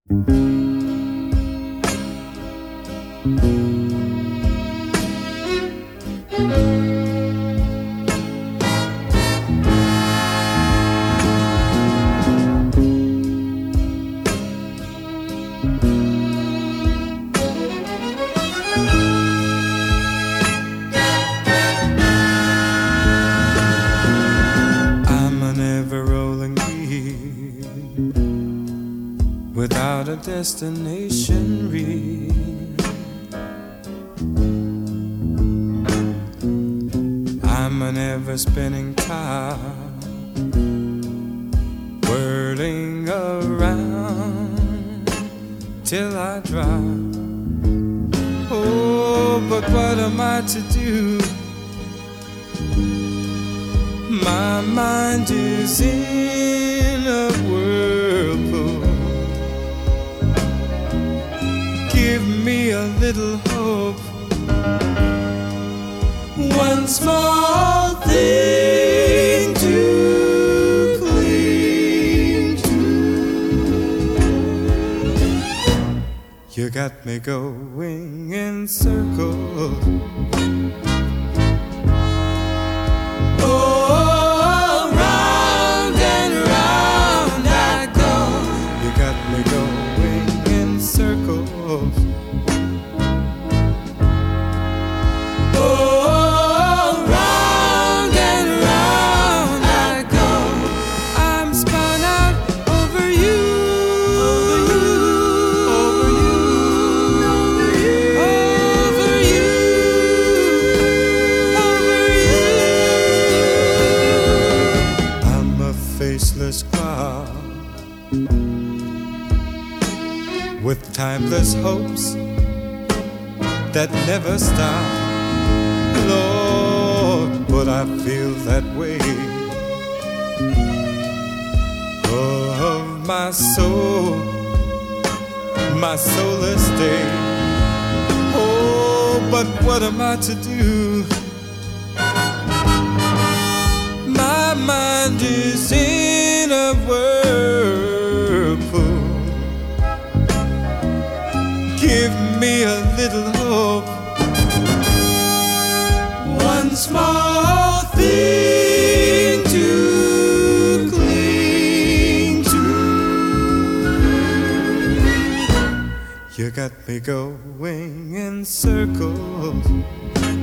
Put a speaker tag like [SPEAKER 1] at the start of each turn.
[SPEAKER 1] Without a destination real, I'm an ever-spinning top, whirling around till I drop. Oh, but what am I to do? My mind is in a whirlpool. Give me a little hope. One small thing to cling to. You got me going in circles. Oh, round and round I go. You got me going in circles. Oh, round and round I go. I'm spun out over you, over you, over you, over you, over you. I'm a faceless cloud with timeless hopes that never stop. Lord, but I feel that way of my soul, my soulless day. Oh, but what am I to do? My mind is in a whirlpool. Give me a little hope. One small thing to cling to. You got me going in circles.